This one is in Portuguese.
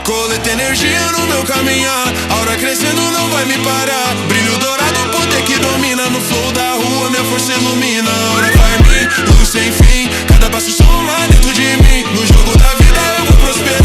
Coleta energia no meu caminhar, aura crescendo não vai me parar. Brilho dourado, poder que domina. No flow da rua minha força ilumina. A aura vai vir, luz sem fim. Cada passo soma dentro de mim. No jogo da vida eu vou prosperar.